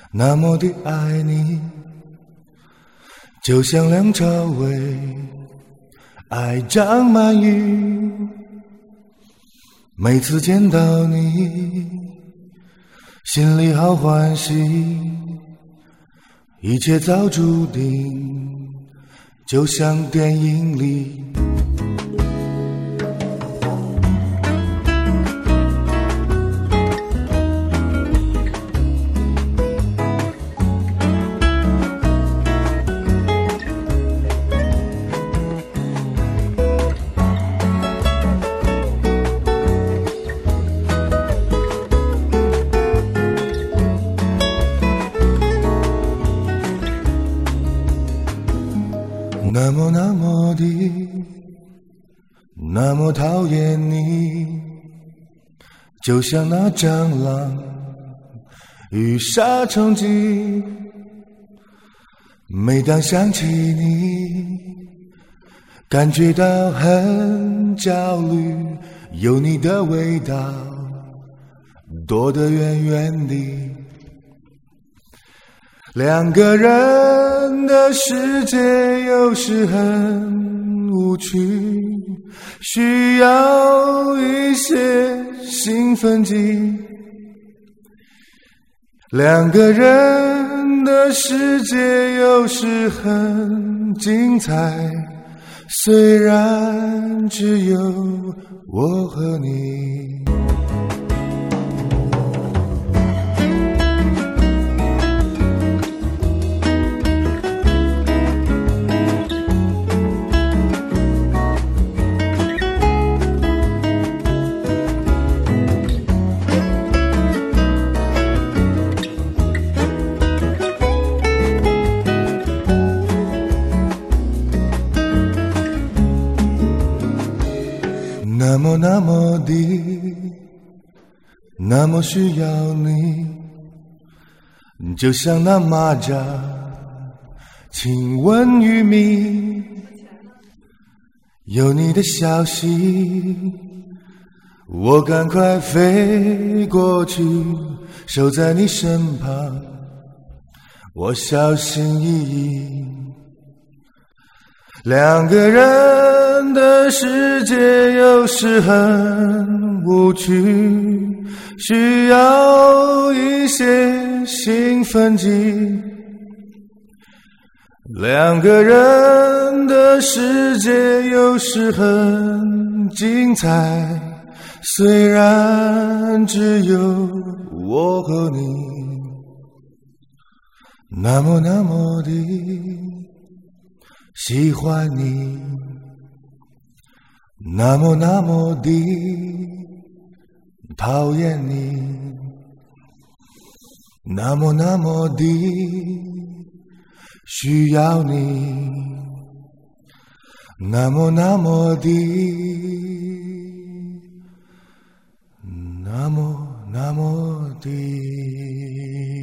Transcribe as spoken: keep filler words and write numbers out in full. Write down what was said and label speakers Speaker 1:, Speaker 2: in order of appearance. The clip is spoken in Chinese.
Speaker 1: 那么的爱你，就像梁朝伟爱张曼玉。每次见到你，心里好欢喜，一切早注定，就像电影里。那么那么的，那么讨厌你，就像那蟑螂与杀虫剂。每当想起你，感觉到很焦虑，有你的味道躲得远远的。两个人的世界有时很无趣，需要一些兴奋剂。两个人的世界有时很精彩，虽然只有我和你。那么那么的，那么需要你，就像那蚂蚱亲吻玉米。有你的消息，我赶快飞过去，守在你身旁，我小心翼翼。两个人的世界有时很无趣，需要一些兴奋剂。两个人的世界有时很精彩，虽然只有我和你。那么那么的喜欢你，那么那么的讨厌你，那么那么的需要你，那么那么的，那么那么的。